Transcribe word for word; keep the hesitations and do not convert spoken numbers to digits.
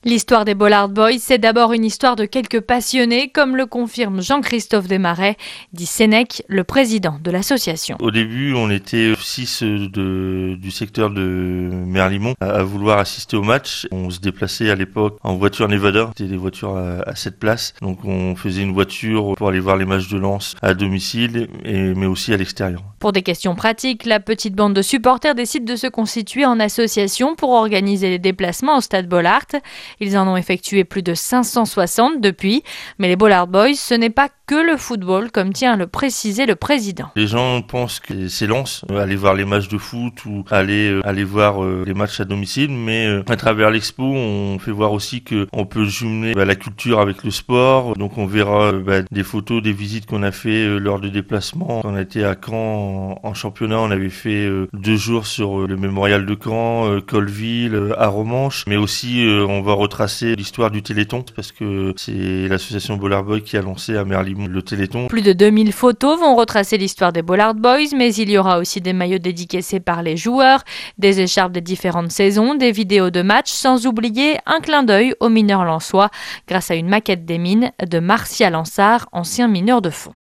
L'histoire des Bollard Boys, c'est d'abord une histoire de quelques passionnés, comme le confirme Jean-Christophe Desmarais, dit Sénèque, le président de l'association. Au début, on était six de, du secteur de Merlimont à, à vouloir assister au match. On se déplaçait à l'époque en voiture Nevada, c'était des voitures à, à sept places. Donc on faisait une voiture pour aller voir les matchs de Lens à domicile, et, mais aussi à l'extérieur. Pour des questions pratiques, la petite bande de supporters décide de se constituer en association pour organiser les déplacements au stade Bollard. Ils en ont effectué plus de cinq cent soixante depuis, mais les Bollard Boys, ce n'est pas que le football, comme tient à le préciser le président. Les gens pensent que c'est Lens, aller voir les matchs de foot ou aller euh, aller voir euh, les matchs à domicile, mais euh, à travers l'expo, on fait voir aussi que on peut jumeler bah, la culture avec le sport. Donc on verra euh, bah, des photos, des visites qu'on a fait euh, lors de déplacements. On a été à Caen en, en championnat, on avait fait euh, deux jours sur euh, le mémorial de Caen, euh, Colville, euh, à Romanche, mais aussi euh, on va retracer l'histoire du Téléthon parce que c'est l'association Bollard Boys qui a lancé à Merlimont le Téléthon. Plus de deux mille photos vont retracer l'histoire des Bollard Boys, mais il y aura aussi des maillots dédicacés par les joueurs, des écharpes des différentes saisons, des vidéos de matchs, sans oublier un clin d'œil aux mineurs lensois grâce à une maquette des mines de Martial Ansart, ancien mineur de fond.